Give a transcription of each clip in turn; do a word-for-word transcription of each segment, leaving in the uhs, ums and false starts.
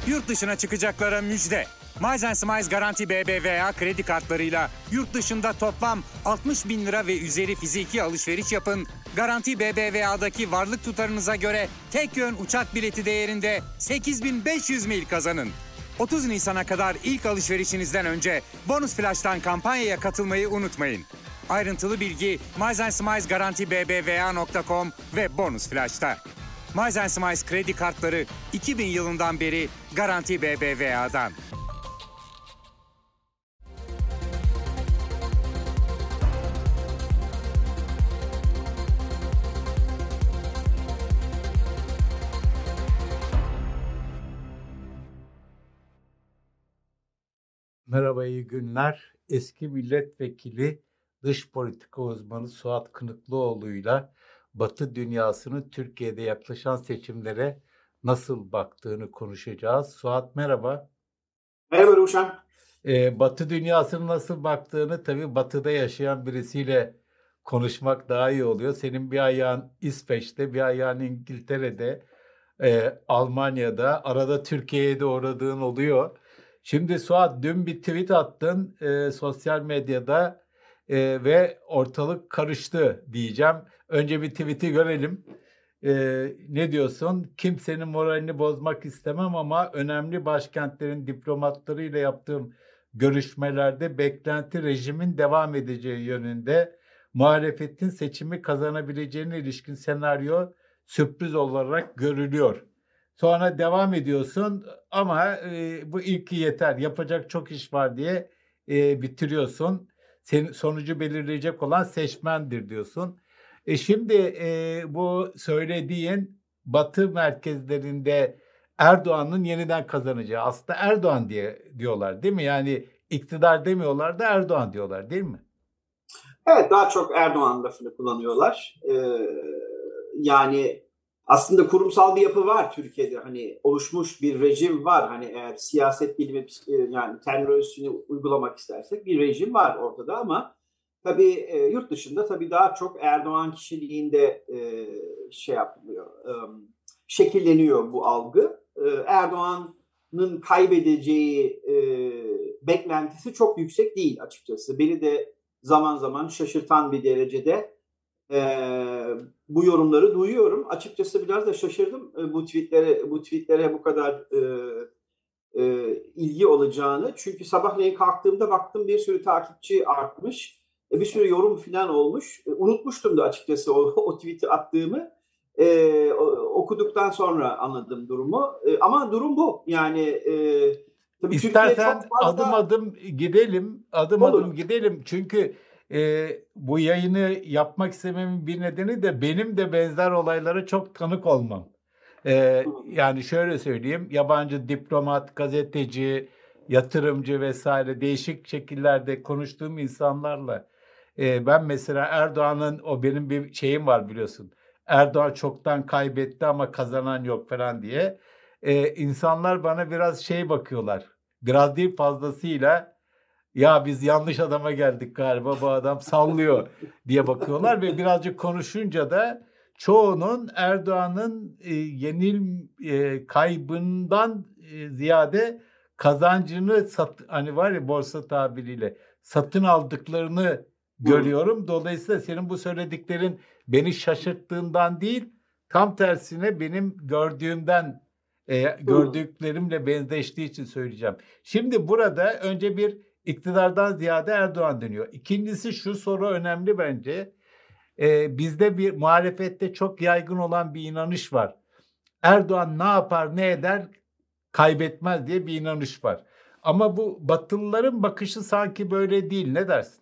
Yurt dışına çıkacaklara müjde. Miles and Smiles Garanti B B V A kredi kartlarıyla yurt dışında toplam altmış bin lira ve üzeri fiziki alışveriş yapın. Garanti B B V A'daki varlık tutarınıza göre tek yön uçak bileti değerinde sekiz bin beş yüz mil kazanın. otuz Nisan'a kadar ilk alışverişinizden önce Bonus Flash'tan kampanyaya katılmayı unutmayın. Ayrıntılı bilgi Miles and Smiles Garanti B B V A nokta com ve Bonus Flash'ta. Miles and Smiles kredi kartları iki bin yılından beri Garanti B B V A'dan. Merhaba, iyi günler. Eski milletvekili, dış politika uzmanı Suat Kınıklıoğlu'yla Batı dünyasının Türkiye'de yaklaşan seçimlere nasıl baktığını konuşacağız. Suat merhaba. Merhaba Ruşen. Ee, Batı dünyasının nasıl baktığını tabii Batı'da yaşayan birisiyle konuşmak daha iyi oluyor. Senin bir ayağın İsveç'te, bir ayağın İngiltere'de, e, Almanya'da, arada Türkiye'ye de uğradığın oluyor. Şimdi Suat, dün bir tweet attın e, sosyal medyada e, ve ortalık karıştı diyeceğim. Önce bir tweet'i görelim. E, ne diyorsun? Kimsenin moralini bozmak istemem ama önemli başkentlerin diplomatlarıyla yaptığım görüşmelerde beklenti rejimin devam edeceği yönünde, muhalefetin seçimi kazanabileceğine ilişkin senaryo sürpriz olarak görülüyor. Sonra devam ediyorsun ama e, bu ilki yeter, yapacak çok iş var diye e, bitiriyorsun. Senin sonucu belirleyecek olan seçmendir diyorsun. E şimdi e, bu söylediğin Batı merkezlerinde Erdoğan'ın yeniden kazanacağı, aslında Erdoğan diye diyorlar değil mi? Yani iktidar demiyorlar da Erdoğan diyorlar değil mi? Evet, daha çok Erdoğan lafını kullanıyorlar. Ee, yani aslında kurumsal bir yapı var Türkiye'de, hani oluşmuş bir rejim var. Hani eğer siyaset bilimi, yani terminolojisini uygulamak istersek bir rejim var ortada, ama tabii e, yurt dışında tabii daha çok Erdoğan kişiliğinde e, şey yapılıyor, e, şekilleniyor bu algı. E, Erdoğan'ın kaybedeceği e, beklentisi çok yüksek değil açıkçası. Beni de zaman zaman şaşırtan bir derecede Ee, bu yorumları duyuyorum. Açıkçası biraz da şaşırdım e, bu tweetlere bu tweetlere bu kadar e, e, ilgi olacağını. Çünkü sabahleyin kalktığımda baktım bir sürü takipçi artmış. E, bir sürü yorum falan olmuş. E, unutmuştum da açıkçası o, o tweet'i attığımı. E, o, okuduktan sonra anladım durumu. E, ama durum bu. Yani e, tabii İstersen çok fazla... adım adım gidelim. Adım Olur. adım gidelim. Çünkü e, bu yayını yapmak istememin bir nedeni de benim de benzer olaylara çok tanık olmam. E, yani şöyle söyleyeyim, yabancı diplomat, gazeteci, yatırımcı vesaire değişik şekillerde konuştuğum insanlarla e, ben mesela Erdoğan'ın, o benim bir şeyim var biliyorsun. Erdoğan çoktan kaybetti ama kazanan yok falan diye. E, insanlar bana biraz şey bakıyorlar. Biraz değil fazlasıyla, ya biz yanlış adama geldik galiba, bu adam sallıyor diye bakıyorlar ve birazcık konuşunca da çoğunun Erdoğan'ın e, yenil e, kaybından e, ziyade kazancını sat, hani var ya borsa tabiriyle satın aldıklarını görüyorum. Dolayısıyla senin bu söylediklerin beni şaşırttığından değil, tam tersine benim gördüğümden, e, gördüklerimle benzeştiği için söyleyeceğim. Şimdi burada önce bir iktidardan ziyade Erdoğan dönüyor. İkincisi, şu soru önemli bence. Ee, bizde bir muhalefette çok yaygın olan bir inanış var. Erdoğan ne yapar ne eder kaybetmez diye bir inanış var. Ama bu Batılıların bakışı sanki böyle değil. Ne dersin?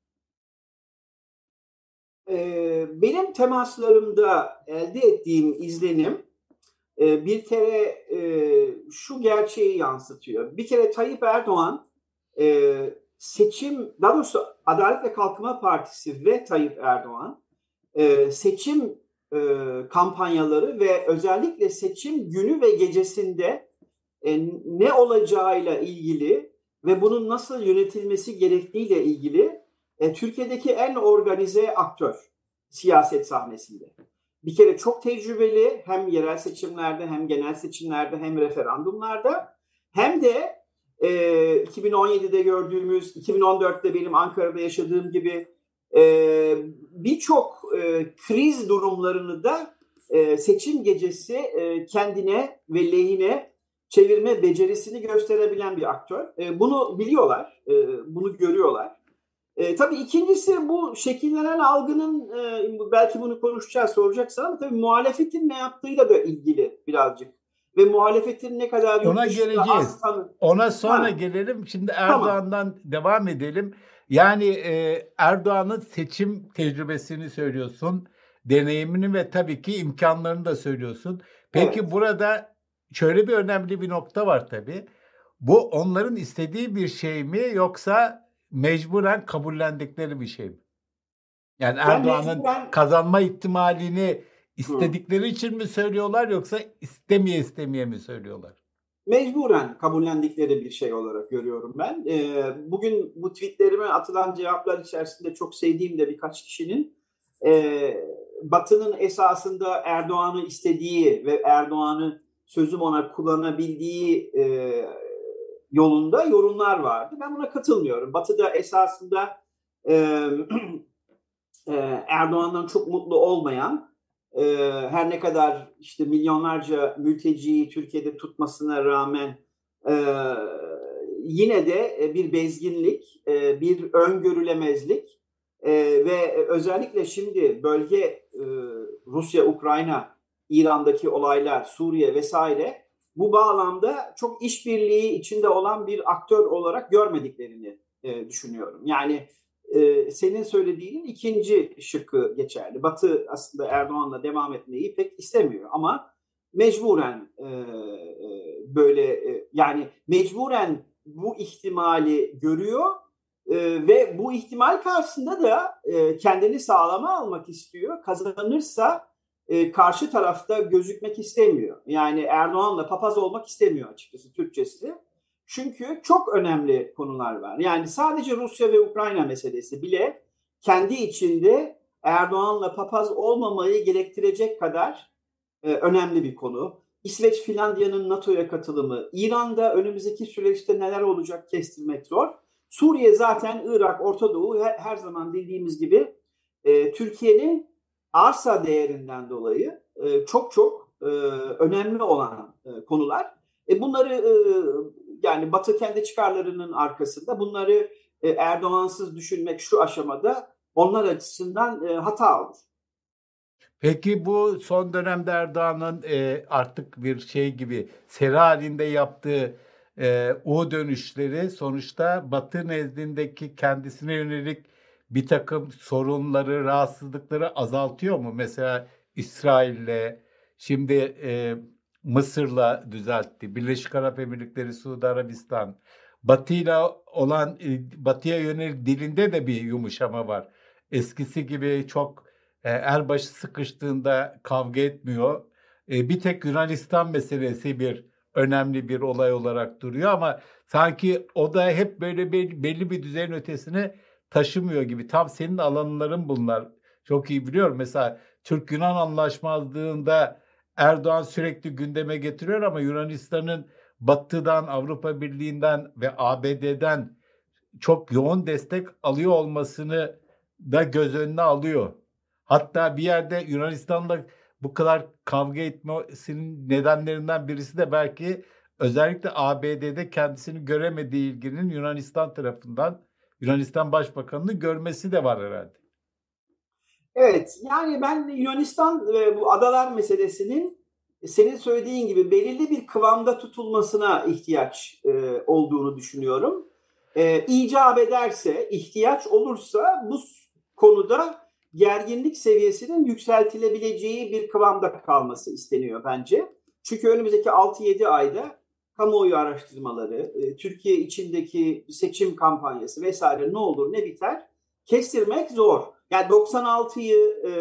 Ee, benim temaslarımda elde ettiğim izlenim e, bir kere e, şu gerçeği yansıtıyor. Bir kere Tayyip Erdoğan Ee, seçim, daha doğrusu Adalet ve Kalkınma Partisi ve Tayyip Erdoğan e, seçim e, kampanyaları ve özellikle seçim günü ve gecesinde e, ne olacağıyla ilgili ve bunun nasıl yönetilmesi gerektiğiyle ilgili e, Türkiye'deki en organize aktör siyaset sahnesinde. bir kere çok tecrübeli, hem yerel seçimlerde hem genel seçimlerde hem referandumlarda, hem de e, iki bin on yedide gördüğümüz, iki bin on dörtte benim Ankara'da yaşadığım gibi e, birçok e, kriz durumlarını da e, seçim gecesi e, kendine ve lehine çevirme becerisini gösterebilen bir aktör. E, bunu biliyorlar, e, bunu görüyorlar. E, tabii ikincisi, bu şekillenen algının, e, belki bunu konuşacağız, soracaksan, ama tabii muhalefetin ne yaptığıyla da ilgili birazcık. Ve muhalefetin ne kadar yurt Ona dışında geleceğiz. az tanı... Ona sonra Ha. gelelim. Şimdi Erdoğan'dan tamam. devam edelim. Yani e, Erdoğan'ın seçim tecrübesini söylüyorsun, deneyimini ve tabii ki imkanlarını da söylüyorsun. Peki evet. Burada şöyle bir önemli bir nokta var tabii. Bu onların istediği bir şey mi, yoksa mecburen kabullendikleri bir şey mi? Yani Erdoğan'ın mecburen... kazanma ihtimalini istedikleri Hı. için mi söylüyorlar, yoksa istemeye istemeye mi söylüyorlar? Mecburen kabullendikleri bir şey olarak görüyorum ben. Ee, bugün bu tweetlerime atılan cevaplar içerisinde çok sevdiğim de birkaç kişinin e, Batı'nın esasında Erdoğan'ı istediği ve Erdoğan'ı sözüm ona kullanabildiği e, yolunda yorumlar vardı. Ben buna katılmıyorum. Batı'da esasında e, e, Erdoğan'dan çok mutlu olmayan, e, her ne kadar işte milyonlarca mülteciyi Türkiye'de tutmasına rağmen e, yine de bir bezginlik, e, bir öngörülemezlik e, ve özellikle şimdi bölge e, Rusya, Ukrayna, İran'daki olaylar, Suriye vesaire, bu bağlamda çok işbirliği içinde olan bir aktör olarak görmediklerini e, düşünüyorum. Yani e, senin söylediğinin ikinci şıkkı geçerli. Batı aslında Erdoğan'la devam etmeyi pek istemiyor, ama mecburen e, e, böyle e, yani mecburen bu ihtimali görüyor e, ve bu ihtimal karşısında da e, kendini sağlama almak istiyor. Kazanırsa e, karşı tarafta gözükmek istemiyor. Yani Erdoğan'la papaz olmak istemiyor açıkçası, Türkçesi. Çünkü çok önemli konular var. Yani sadece Rusya ve Ukrayna meselesi bile kendi içinde Erdoğan'la papaz olmamayı gerektirecek kadar e, önemli bir konu. İsveç, Finlandiya'nın NATO'ya katılımı, İran'da önümüzdeki süreçte neler olacak kestirmek zor. Suriye zaten, Irak, Orta Doğu, her, her zaman dediğimiz gibi e, Türkiye'nin arsa değerinden dolayı e, çok çok e, önemli olan e, konular. E, bunları e, yani Batı kendi çıkarlarının arkasında, bunları e, Erdoğan'sız düşünmek şu aşamada onlar açısından e, hata olur. Peki bu son dönemde Erdoğan'ın e, artık bir şey gibi seri halinde yaptığı e, U dönüşleri sonuçta Batı nezdindeki kendisine yönelik bir takım sorunları, rahatsızlıkları azaltıyor mu? Mesela İsrail'le, şimdi e, Mısır'la düzeltti, Birleşik Arap Emirlikleri, Suudi Arabistan, Batı'yla olan, Batı'ya yönelik dilinde de bir yumuşama var. Eskisi gibi çok e, erbaşı sıkıştığında kavga etmiyor. E, bir tek Yunanistan meselesi bir önemli bir olay olarak duruyor, ama sanki o da hep böyle belli, belli bir düzeyin ötesine taşımıyor gibi. Tam senin alanların bunlar. Çok iyi biliyorum. Mesela Türk-Yunan anlaşmazlığında Erdoğan sürekli gündeme getiriyor, ama Yunanistan'ın Batı'dan, Avrupa Birliği'nden ve A B D'den çok yoğun destek alıyor olmasını da göz önüne alıyor. Hatta bir yerde Yunanistan'la bu kadar kavga etmesinin nedenlerinden birisi de belki özellikle A B D'de kendisini göremediği ilginin Yunanistan tarafından, Yunanistan Başbakanı'nın görmesi de var herhalde. Evet, yani ben Yunanistan ve bu adalar meselesinin senin söylediğin gibi belirli bir kıvamda tutulmasına ihtiyaç e, olduğunu düşünüyorum. E, icap ederse, ihtiyaç olursa bu konuda gerginlik seviyesinin yükseltilebileceği bir kıvamda kalması isteniyor bence. Çünkü önümüzdeki altı yedi ayda kamuoyu araştırmaları, e, Türkiye içindeki seçim kampanyası vesaire ne olur ne biter kestirmek zor. Yani doksan altıyı e,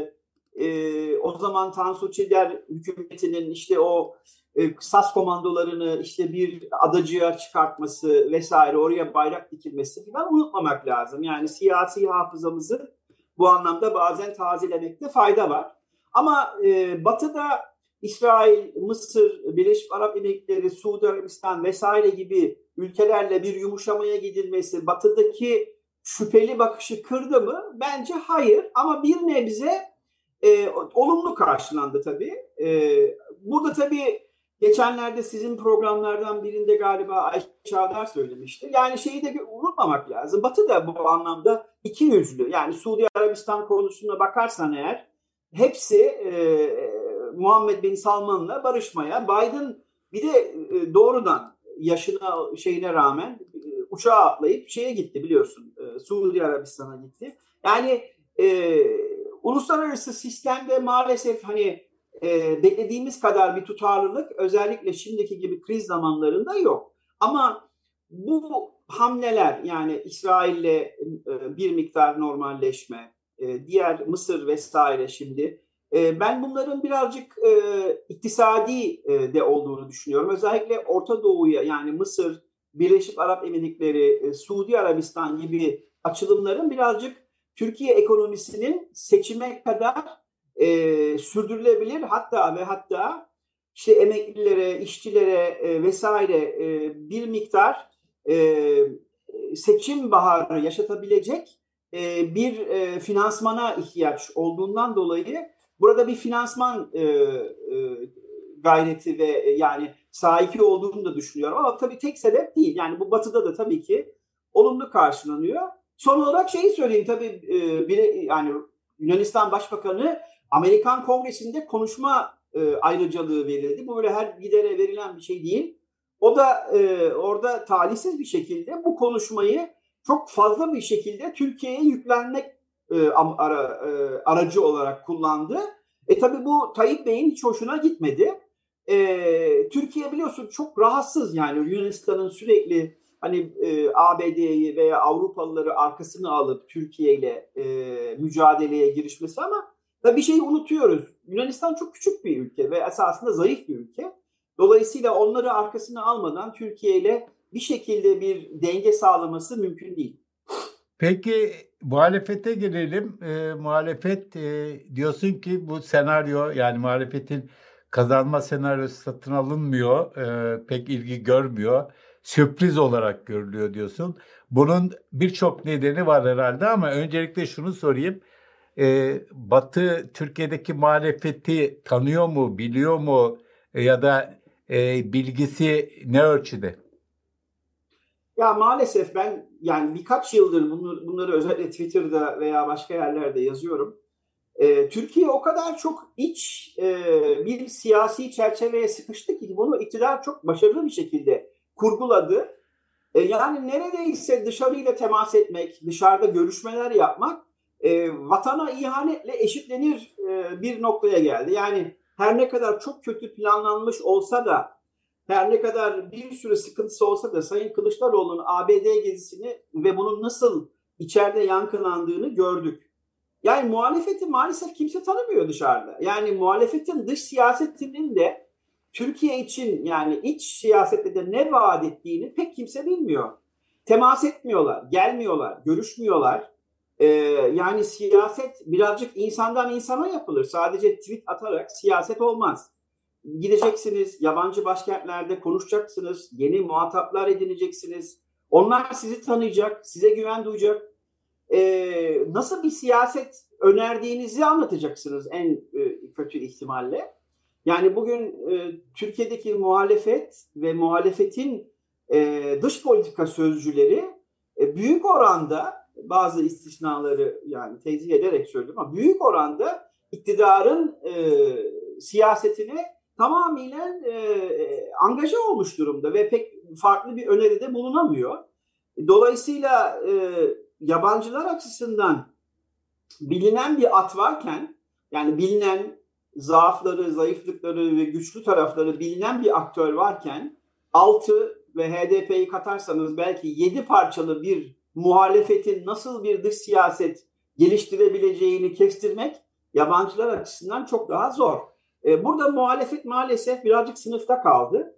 e, o zaman Tansu Çiller hükümetinin işte o e, Sas komandolarını işte bir adacığa çıkartması vesaire, oraya bayrak dikilmesi falan unutmamak lazım. Yani siyasi hafızamızı bu anlamda bazen tazelemekte fayda var. Ama e, Batı'da İsrail, Mısır, Birleşik Arap Emirlikleri, Suudi Arabistan vesaire gibi ülkelerle bir yumuşamaya gidilmesi Batı'daki şüpheli bakışı kırdı mı? Bence hayır, ama bir nebze e, olumlu karşılandı tabii. E, burada tabii geçenlerde sizin programlardan birinde galiba Ayşe Çağdar söylemişti. Yani şeyi de unutmamak lazım. Batı da bu anlamda iki yüzlü. Yani Suudi Arabistan konusuna bakarsan eğer hepsi e, Muhammed Bin Salman'la barışmaya, Biden bir de e, doğrudan yaşına şeyine rağmen e, uçağa atlayıp şeye gitti biliyorsun. E, Suudi Arabistan'a gitti. Yani e, uluslararası sistemde maalesef hani e, beklediğimiz kadar bir tutarlılık özellikle şimdiki gibi kriz zamanlarında yok. Ama bu hamleler, yani İsrail'le e, bir miktar normalleşme, e, diğer Mısır vesaire şimdi e, ben bunların birazcık e, iktisadi e, de olduğunu düşünüyorum. Özellikle Orta Doğu'ya, yani Mısır, Birleşik Arap Emirlikleri, e, Suudi Arabistan gibi açılımların birazcık Türkiye ekonomisinin seçime kadar e, sürdürülebilir, hatta ve hatta işte emeklilere, işçilere e, vesaire e, bir miktar e, seçim baharı yaşatabilecek e, bir e, finansmana ihtiyaç olduğundan dolayı burada bir finansman e, e, gayreti ve e, yani saiki olduğunu da düşünüyorum. Ama tabii tek sebep değil. Yani bu Batı'da da tabii ki olumlu karşılanıyor. Son olarak şeyi söyleyeyim, tabii e, bir, yani Yunanistan Başbakanı Amerikan Kongresi'nde konuşma e, ayrıcalığı verildi. Bu böyle her lidere verilen bir şey değil. O da e, orada talihsiz bir şekilde bu konuşmayı çok fazla bir şekilde Türkiye'ye yüklenmek e, ara, e, aracı olarak kullandı. E tabii bu Tayyip Bey'in hiç hoşuna gitmedi. E, Türkiye biliyorsun çok rahatsız, yani Yunanistan'ın sürekli hani e, A B D'yi veya Avrupalıları arkasına alıp Türkiye ile e, mücadeleye girişmesi, ama da bir şeyi unutuyoruz. Yunanistan çok küçük bir ülke ve esasında zayıf bir ülke. Dolayısıyla onları arkasına almadan Türkiye ile bir şekilde bir denge sağlaması mümkün değil. Peki muhalefete gelelim. E, muhalefet e, diyorsun ki bu senaryo, yani muhalefetin kazanma senaryosu satın alınmıyor, e, pek ilgi görmüyor. Sürpriz olarak görülüyor diyorsun. Bunun birçok nedeni var herhalde, ama öncelikle şunu sorayım. E, Batı Türkiye'deki muhalefeti tanıyor mu, biliyor mu, e, ya da e, bilgisi ne ölçüde? Ya maalesef ben yani birkaç yıldır bunları, bunları özellikle Twitter'da veya başka yerlerde yazıyorum. Ee, Türkiye o kadar çok iç e, bir siyasi çerçeveye sıkıştı ki bunu iktidar çok başarılı bir şekilde kurguladı. E, yani neredeyse dışarıyla temas etmek, dışarıda görüşmeler yapmak e, vatana ihanetle eşitlenir e, bir noktaya geldi. Yani her ne kadar çok kötü planlanmış olsa da, her ne kadar bir sürü sıkıntısı olsa da Sayın Kılıçdaroğlu'nun A B D gezisini ve bunun nasıl içeride yankılandığını gördük. Yani muhalefeti maalesef kimse tanımıyor dışarıda. Yani muhalefetin dış siyasetinin de Türkiye için, yani iç siyasette de ne vaat ettiğini pek kimse bilmiyor. Temas etmiyorlar, gelmiyorlar, görüşmüyorlar. Ee, yani siyaset birazcık insandan insana yapılır. Sadece tweet atarak siyaset olmaz. Gideceksiniz, yabancı başkentlerde konuşacaksınız, yeni muhataplar edineceksiniz. Onlar sizi tanıyacak, size güven duyacak. Ee, nasıl bir siyaset önerdiğinizi anlatacaksınız en e, kötü ihtimalle. Yani bugün e, Türkiye'deki muhalefet ve muhalefetin e, dış politika sözcüleri e, büyük oranda, bazı istisnaları yani tenzih ederek söylüyorum, ama büyük oranda iktidarın e, siyasetine tamamıyla e, angaja olmuş durumda ve pek farklı bir öneride bulunamıyor. Dolayısıyla e, yabancılar açısından bilinen bir at varken, yani bilinen zaafları, zayıflıkları ve güçlü tarafları bilinen bir aktör varken, altı ve H D P'yi katarsanız belki yedi parçalı bir muhalefetin nasıl bir dış siyaset geliştirebileceğini kestirmek yabancılar açısından çok daha zor. Ee, burada muhalefet maalesef birazcık sınıfta kaldı.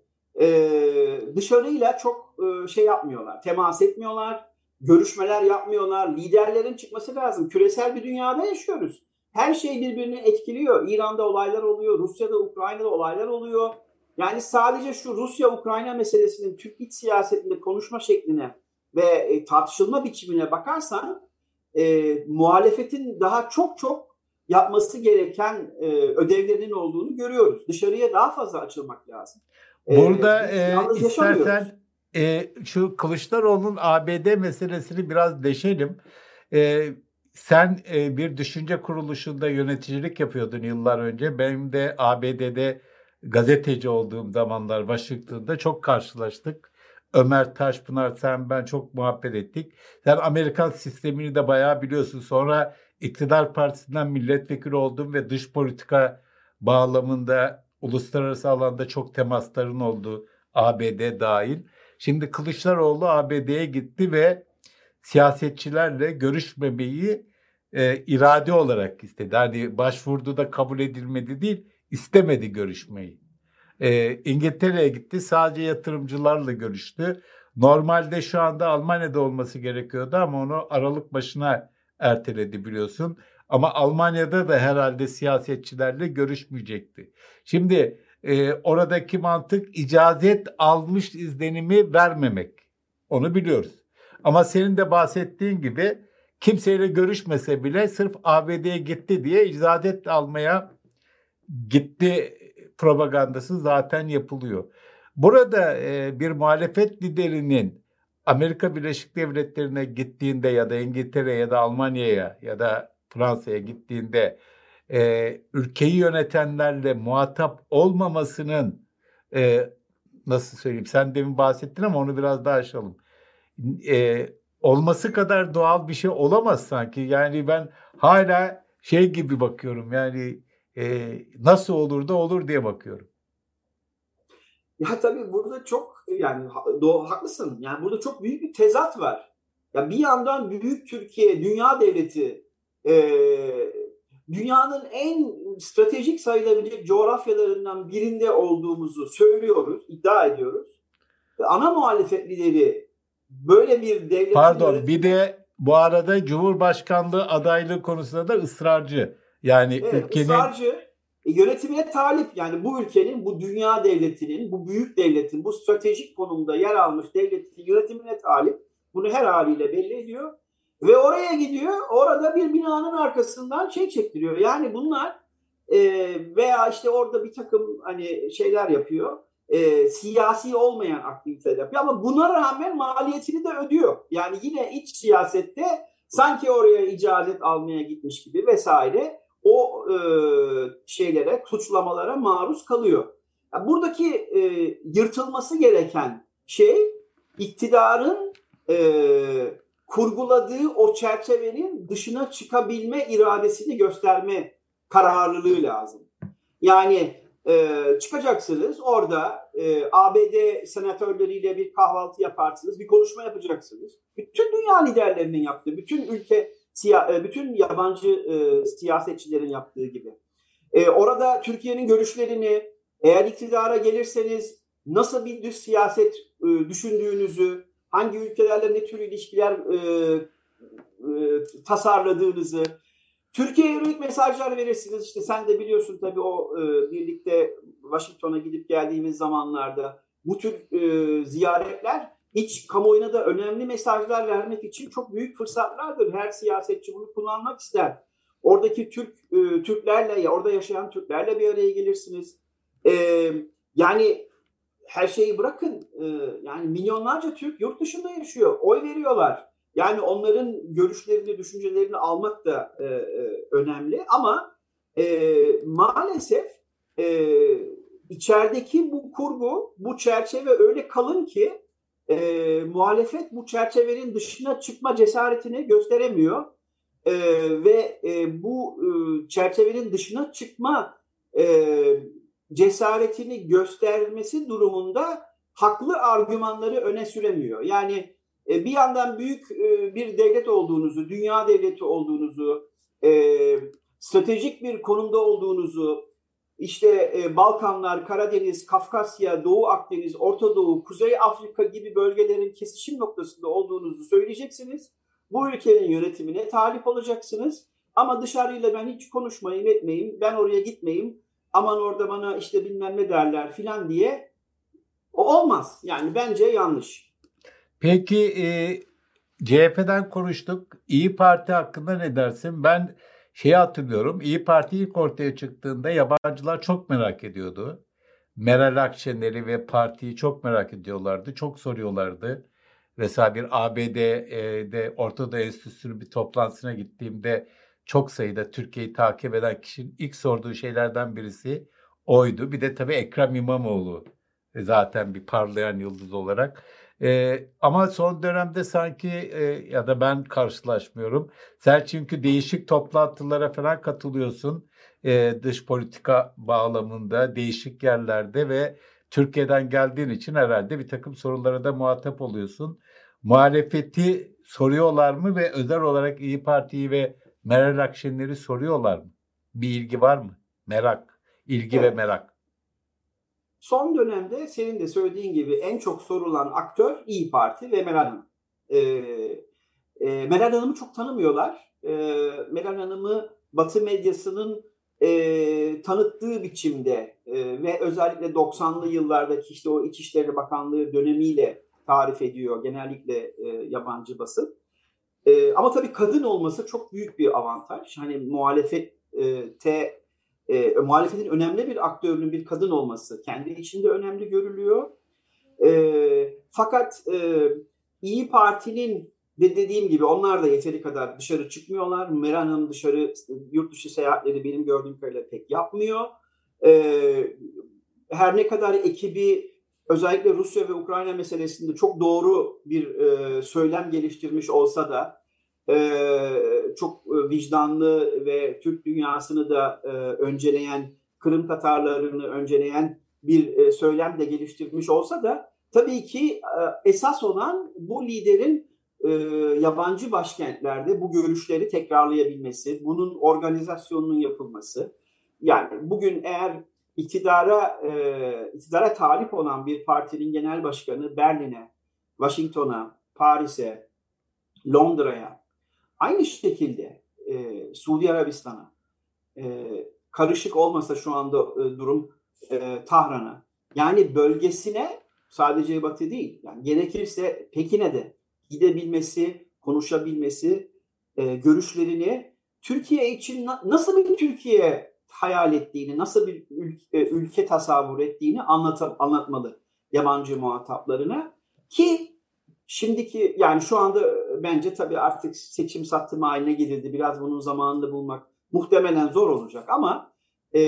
Ee, dışarıyla çok e, şey yapmıyorlar, temas etmiyorlar, görüşmeler yapmıyorlar. Liderlerin çıkması lazım. Küresel bir dünyada yaşıyoruz. her şey birbirini etkiliyor. İran'da olaylar oluyor, Rusya'da, Ukrayna'da olaylar oluyor. Yani sadece şu Rusya-Ukrayna meselesinin Türk iç siyasetinde konuşma şekline ve e, tartışılma biçimine bakarsan e, muhalefetin daha çok çok yapması gereken e, ödevlerinin olduğunu görüyoruz. Dışarıya daha fazla açılmak lazım. Burada e, istersen e, şu Kılıçdaroğlu'nun A B D meselesini biraz deşelim. E, sen e, bir düşünce kuruluşunda yöneticilik yapıyordun yıllar önce. Benim de A B D'de gazeteci olduğum zamanlar Washington'da çok karşılaştık. Ömer Taşpınar, sen, ben çok muhabbet ettik. Sen Amerikan sistemini de bayağı biliyorsun. Sonra iktidar partisinden milletvekili oldun ve dış politika bağlamında uluslararası alanda çok temasların oldu, A B D dahil. Şimdi Kılıçdaroğlu A B D'ye gitti ve siyasetçilerle görüşmemeyi e, irade olarak istedi. Hani başvurdu da kabul edilmedi değil, istemedi görüşmeyi. E, İngiltere'ye gitti, sadece yatırımcılarla görüştü. Normalde şu anda Almanya'da olması gerekiyordu ama onu Aralık başına erteledi biliyorsun. Ama Almanya'da da herhalde siyasetçilerle görüşmeyecekti. Şimdi e, oradaki mantık icazet almış izlenimi vermemek. Onu biliyoruz. Ama senin de bahsettiğin gibi kimseyle görüşmese bile sırf A B D'ye gitti diye icazet almaya gitti propagandası zaten yapılıyor. Burada e, bir muhalefet liderinin Amerika Birleşik Devletleri'ne gittiğinde ya da İngiltere'ye ya da Almanya'ya ya da Fransa'ya gittiğinde e, ülkeyi yönetenlerle muhatap olmamasının e, nasıl söyleyeyim, sen demin bahsettin ama onu biraz daha aşalım. E, olması kadar doğal bir şey olamaz sanki. Yani ben hala şey gibi bakıyorum, yani e, nasıl olur da olur diye bakıyorum. Ya tabii burada çok, yani doğru, haklısın. Yani burada çok büyük bir tezat var. Ya bir yandan büyük Türkiye, dünya devleti, e, dünyanın en stratejik sayılabilecek coğrafyalarından birinde olduğumuzu söylüyoruz, iddia ediyoruz. Ve ana muhalefet lideri böyle bir devletin... Pardon, yönetim... bir de bu arada Cumhurbaşkanlığı adaylığı konusunda da ısrarcı. Yani evet, ülkenin... ısrarcı. Yönetimine talip, yani bu ülkenin, bu dünya devletinin, bu büyük devletin, bu stratejik konumda yer almış devletin yönetimine talip. Bunu her haliyle belli ediyor. Ve oraya gidiyor, orada bir binanın arkasından şey çektiriyor. Yani bunlar e, veya işte orada bir takım hani şeyler yapıyor. E, siyasi olmayan aktiviteler yapıyor. Ama buna rağmen maliyetini de ödüyor. Yani yine iç siyasette sanki oraya icazet almaya gitmiş gibi vesaire o e, şeylere, suçlamalara maruz kalıyor. Yani buradaki e, yırtılması gereken şey iktidarın e, kurguladığı o çerçevenin dışına çıkabilme iradesini gösterme kararlılığı lazım. Yani e, çıkacaksınız orada e, A B D senatörleriyle bir kahvaltı yaparsınız, bir konuşma yapacaksınız. Bütün dünya liderlerinin yaptığı, bütün ülke bütün yabancı e, siyasetçilerin yaptığı gibi. E, orada Türkiye'nin görüşlerini, eğer iktidara gelirseniz nasıl bir dış siyaset e, düşündüğünüzü, hangi ülkelerle ne tür ilişkiler e, e, tasarladığınızı, Türkiye'ye yönelik mesajlar verirsiniz. İşte sen de biliyorsun tabii o e, birlikte Washington'a gidip geldiğimiz zamanlarda bu tür e, ziyaretler İç kamuoyuna da önemli mesajlar vermek için çok büyük fırsatlardır. Her siyasetçi bunu kullanmak ister. Oradaki Türk e, Türklerle, ya orada yaşayan Türklerle bir araya gelirsiniz. E, yani her şeyi bırakın. E, yani milyonlarca Türk yurt dışında yaşıyor. Oy veriyorlar. Yani onların görüşlerini, düşüncelerini almak da e, e, önemli. Ama e, maalesef e, içerideki bu kurgu, bu çerçeve öyle kalın ki E, muhalefet bu çerçevenin dışına çıkma cesaretini gösteremiyor e, ve e, bu e, çerçevenin dışına çıkma e, cesaretini göstermesi durumunda haklı argümanları öne süremiyor. Yani e, bir yandan büyük e, bir devlet olduğunuzu, dünya devleti olduğunuzu, e, stratejik bir konumda olduğunuzu, İşte e, Balkanlar, Karadeniz, Kafkasya, Doğu Akdeniz, Orta Doğu, Kuzey Afrika gibi bölgelerin kesişim noktasında olduğunuzu söyleyeceksiniz. Bu ülkenin yönetimine talip olacaksınız. ama dışarıyla ben hiç konuşmayayım etmeyeyim, ben oraya gitmeyeyim, aman orada bana işte bilmem ne derler filan diye o olmaz. Yani bence yanlış. Peki e, C H P'den konuştuk. İyi Parti hakkında ne dersin? Ben şeyi hatırlıyorum. İyi Parti ilk ortaya çıktığında yabancılar çok merak ediyordu. Meral Akşener'i ve partiyi çok merak ediyorlardı. Çok soruyorlardı. Mesela bir A B D'de Orta Doğu Enstitüsü'nün bir toplantısına gittiğimde çok sayıda Türkiye'yi takip eden kişinin ilk sorduğu şeylerden birisi oydu. Bir de tabii Ekrem İmamoğlu zaten bir parlayan yıldız olarak. Ee, ama son dönemde sanki e, ya da ben karşılaşmıyorum. Sen çünkü değişik toplantılara falan katılıyorsun. Ee, dış politika bağlamında değişik yerlerde ve Türkiye'den geldiğin için herhalde bir takım sorulara da muhatap oluyorsun. Muhalefeti soruyorlar mı ve özel olarak İyi Parti'yi ve Meral Akşener'i soruyorlar mı? Bir ilgi var mı? Merak, ilgi Evet. ve merak. Son dönemde senin de söylediğin gibi en çok sorulan aktör İyi Parti ve Meral Hanım. Ee, e, Meral Hanım'ı çok tanımıyorlar. Ee, Meral Hanım'ı Batı medyasının e, tanıttığı biçimde e, ve özellikle doksanlı yıllardaki işte o İçişleri Bakanlığı dönemiyle tarif ediyor genellikle e, yabancı basın. E, ama tabii kadın olması çok büyük bir avantaj. Hani muhalefete E, muhalefetin önemli bir aktörünün bir kadın olması kendi içinde önemli görülüyor. E, fakat e, İyi Parti'nin de dediğim gibi onlar da yeteri kadar dışarı çıkmıyorlar. Meral Hanım dışarı yurt dışı seyahatleri benim gördüğüm kadarıyla pek yapmıyor. E, her ne kadar ekibi özellikle Rusya ve Ukrayna meselesinde çok doğru bir e, söylem geliştirmiş olsa da Ee, çok vicdanlı ve Türk dünyasını da e, önceleyen, Kırım Tatarlarını önceleyen bir e, söylem de geliştirmiş olsa da tabii ki e, esas olan bu liderin e, yabancı başkentlerde bu görüşleri tekrarlayabilmesi, bunun organizasyonunun yapılması. Yani bugün eğer iktidara e, iktidara talip olan bir partinin genel başkanı Berlin'e, Washington'a, Paris'e, Londra'ya, aynı şekilde e, Suudi Arabistan'a, e, karışık olmasa şu anda e, durum e, Tahran'a, yani bölgesine sadece Batı değil, yani gerekirse Pekin'e de gidebilmesi, konuşabilmesi, e, görüşlerini Türkiye için na- nasıl bir Türkiye hayal ettiğini, nasıl bir ülke, ülke tasavvur ettiğini anlat- anlatmalı yabancı muhataplarına ki şimdiki yani şu anda bence tabii artık seçim sattırma haline gelildi. Biraz bunun zamanını bulmak muhtemelen zor olacak ama e,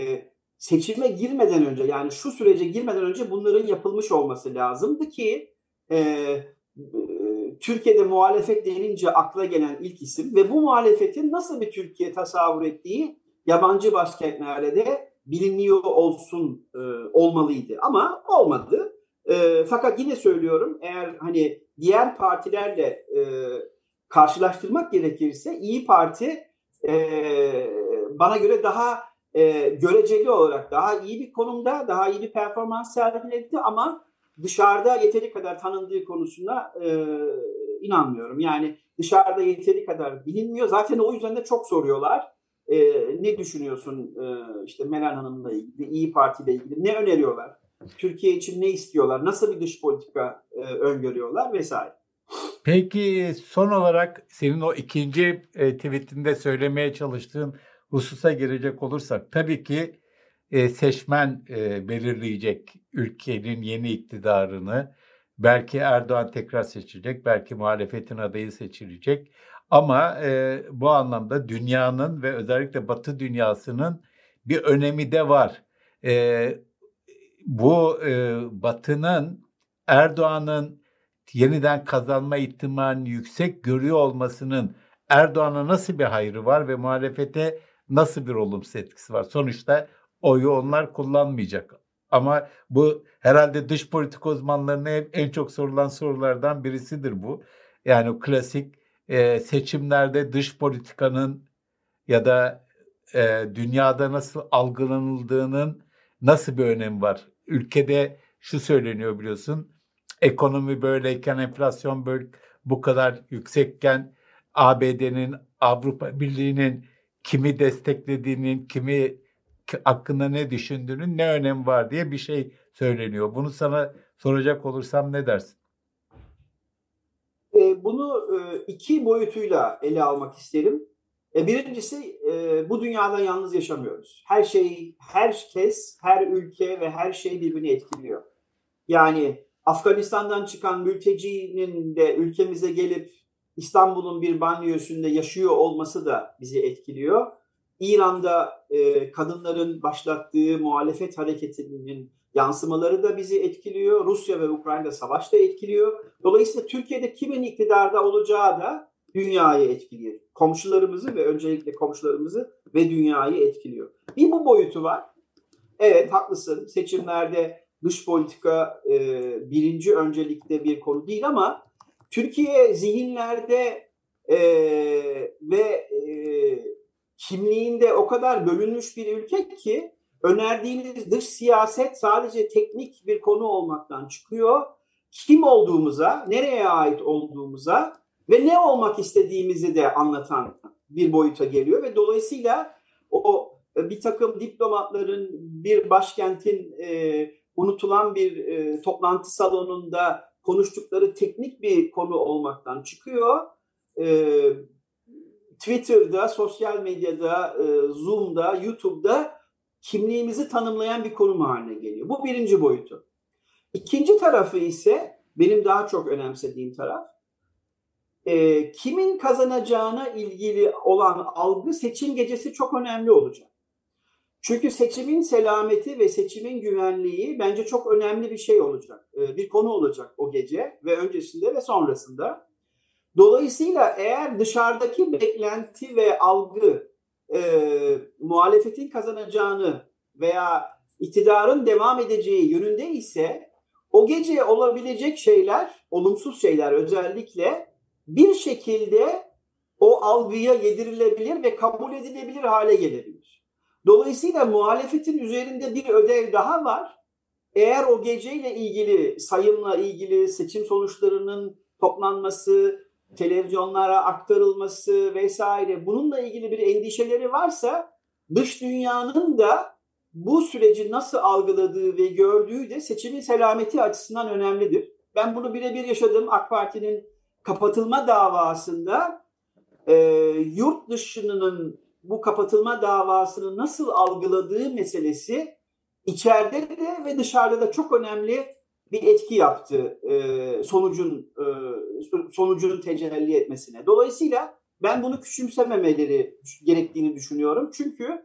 seçime girmeden önce yani şu sürece girmeden önce bunların yapılmış olması lazımdı ki e, e, Türkiye'de muhalefet denince akla gelen ilk isim ve bu muhalefetin nasıl bir Türkiye tasavvur ettiği yabancı başkentlerde de biliniyor olsun e, olmalıydı ama olmadı. E, fakat yine söylüyorum eğer hani diğer partilerle e, karşılaştırmak gerekirse İyi Parti e, bana göre daha e, göreceli olarak daha iyi bir konumda, daha iyi bir performans sergiledi ama dışarıda yeteri kadar tanındığı konusunda e, inanmıyorum. Yani dışarıda yeteri kadar bilinmiyor. Zaten o yüzden de çok soruyorlar. E, ne düşünüyorsun e, işte Meral Hanım'la ilgili, İyi Parti ile ilgili ne öneriyorlar? Türkiye için ne istiyorlar? Nasıl bir dış politika e, öngörüyorlar vesaire. Peki son olarak senin o ikinci e, tweetinde söylemeye çalıştığın hususa girecek olursak tabii ki e, seçmen e, belirleyecek ülkenin yeni iktidarını. Belki Erdoğan tekrar seçilecek, belki muhalefetin adayı seçilecek. Ama e, bu anlamda dünyanın ve özellikle Batı dünyasının bir önemi de var. E, bu e, Batı'nın Erdoğan'ın yeniden kazanma ihtimalini yüksek görüyor olmasının Erdoğan'a nasıl bir hayrı var ve muhalefete nasıl bir olumsuz etkisi var? Sonuçta oyu onlar kullanmayacak. Ama bu herhalde dış politika uzmanlarına en çok sorulan sorulardan birisidir bu. Yani o klasik e, seçimlerde dış politikanın ya da e, dünyada nasıl algılanıldığının nasıl bir önemi var? Ülkede şu söyleniyor biliyorsun, ekonomi böyleyken, enflasyon böyle bu kadar yüksekken A B D'nin, Avrupa Birliği'nin kimi desteklediğinin, kimi hakkında ne düşündüğünün ne önemi var diye bir şey söyleniyor. Bunu sana soracak olursam ne dersin? E, bunu e, iki boyutuyla ele almak isterim. E, birincisi e, bu dünyada yalnız yaşamıyoruz. Her şey, herkes, her ülke ve her şey birbirini etkiliyor. Yani Afganistan'dan çıkan mültecinin de ülkemize gelip İstanbul'un bir banyosunda yaşıyor olması da bizi etkiliyor. İran'da e, kadınların başlattığı muhalefet hareketinin yansımaları da bizi etkiliyor. Rusya ve Ukrayna savaş da etkiliyor. Dolayısıyla Türkiye'de kimin iktidarda olacağı da dünyayı etkiliyor. Komşularımızı ve öncelikle komşularımızı ve dünyayı etkiliyor. Bir bu boyutu var. Evet, haklısın. Seçimlerde dış politika e, birinci öncelikte bir konu değil ama Türkiye zihinlerde e, ve e, kimliğinde o kadar bölünmüş bir ülke ki önerdiğiniz dış siyaset sadece teknik bir konu olmaktan çıkıyor. Kim olduğumuza, nereye ait olduğumuza ve ne olmak istediğimizi de anlatan bir boyuta geliyor ve dolayısıyla o bir takım diplomatların bir başkentin e, unutulan bir e, toplantı salonunda konuştukları teknik bir konu olmaktan çıkıyor. E, Twitter'da, sosyal medyada, e, Zoom'da, YouTube'da kimliğimizi tanımlayan bir konu haline geliyor. Bu birinci boyutu. İkinci tarafı ise benim daha çok önemsediğim taraf, e, kimin kazanacağına ilgili olan algı seçim gecesi çok önemli olacak. Çünkü seçimin selameti ve seçimin güvenliği bence çok önemli bir şey olacak. Bir konu olacak o gece ve öncesinde ve sonrasında. Dolayısıyla eğer dışarıdaki beklenti ve algı e, muhalefetin kazanacağını veya iktidarın devam edeceği yönünde ise o gece olabilecek şeyler, olumsuz şeyler özellikle bir şekilde o algıya yedirilebilir ve kabul edilebilir hale gelebilir. Dolayısıyla muhalefetin üzerinde bir ödev daha var. Eğer o geceyle ilgili, sayımla ilgili seçim sonuçlarının toplanması, televizyonlara aktarılması vesaire bununla ilgili bir endişeleri varsa dış dünyanın da bu süreci nasıl algıladığı ve gördüğü de seçimin selameti açısından önemlidir. Ben bunu birebir yaşadım. AK Parti'nin kapatılma davasında e, yurt dışının bu kapatılma davasını nasıl algıladığı meselesi içeride de ve dışarıda da çok önemli bir etki yaptı e, sonucun e, sonucun tecelli etmesine. Dolayısıyla ben bunu küçümsememeleri gerektiğini düşünüyorum. Çünkü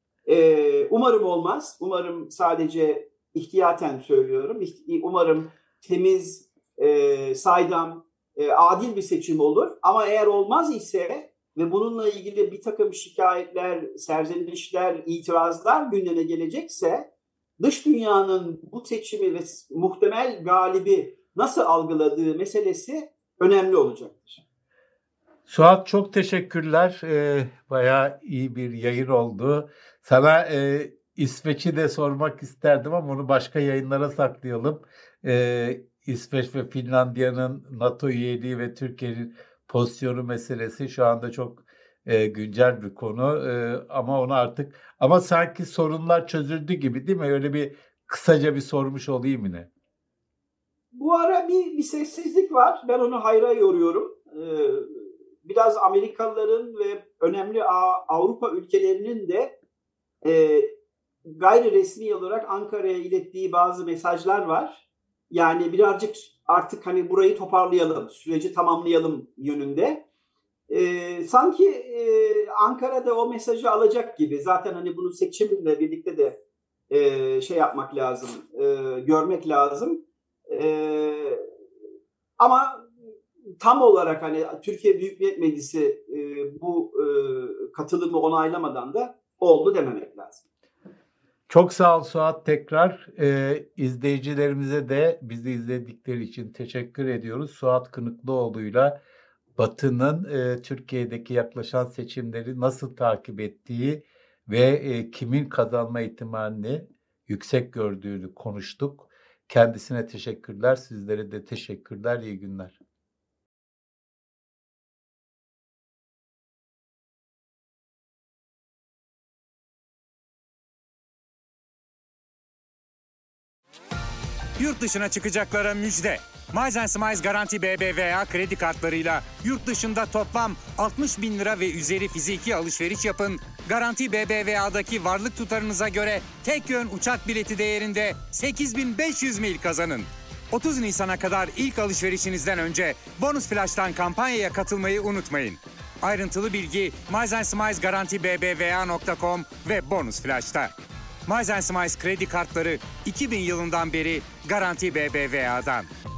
e, umarım olmaz. Umarım sadece ihtiyaten söylüyorum. Umarım temiz, e, saydam, e, adil bir seçim olur. Ama eğer olmaz ise ve bununla ilgili bir takım şikayetler, serzenişler, itirazlar gündeme gelecekse dış dünyanın bu seçimi ve muhtemel galibi nasıl algıladığı meselesi önemli olacaktır. Suat, çok teşekkürler. Ee, bayağı iyi bir yayın oldu. Sana e, İsveç'i de sormak isterdim ama onu başka yayınlara saklayalım. Ee, İsveç ve Finlandiya'nın NATO üyeliği ve Türkiye'nin pozisyonu meselesi şu anda çok e, güncel bir konu. E, ama onu artık ama sanki sorunlar çözüldü gibi, değil mi? Öyle bir kısaca bir sormuş olayım yine. Bu ara bir, bir sessizlik var. Ben onu hayra yoruyorum. Ee, biraz Amerikalıların ve önemli Avrupa ülkelerinin de e, gayri resmi olarak Ankara'ya ilettiği bazı mesajlar var. Yani birazcık artık hani burayı toparlayalım, süreci tamamlayalım yönünde. Ee, sanki e, Ankara'da o mesajı alacak gibi. Zaten hani bunu seçimle birlikte de e, şey yapmak lazım, e, görmek lazım. E, ama tam olarak hani Türkiye Büyük Millet Meclisi e, bu e, katılımı onaylamadan da oldu dememek lazım. Çok sağ ol Suat, tekrar e, izleyicilerimize de bizi izledikleri için teşekkür ediyoruz. Suat Kınıklıoğlu'yla Batı'nın e, Türkiye'deki yaklaşan seçimleri nasıl takip ettiği ve e, kimin kazanma ihtimalini yüksek gördüğünü konuştuk. Kendisine teşekkürler, sizlere de teşekkürler, iyi günler. Yurt dışına çıkacaklara müjde. Miles and Smiles Garanti B B V A kredi kartlarıyla yurt dışında toplam altmış bin lira ve üzeri fiziki alışveriş yapın. Garanti B B V A'daki varlık tutarınıza göre tek yön uçak bileti değerinde sekiz bin beş yüz mil kazanın. otuz Nisan'a kadar ilk alışverişinizden önce Bonus Flash'tan kampanyaya katılmayı unutmayın. Ayrıntılı bilgi Miles and Smiles Garanti B B V A nokta com ve Bonus Flash'ta. Miles and Smiles kredi kartları iki bin yılından beri Garanti B B V A'dan.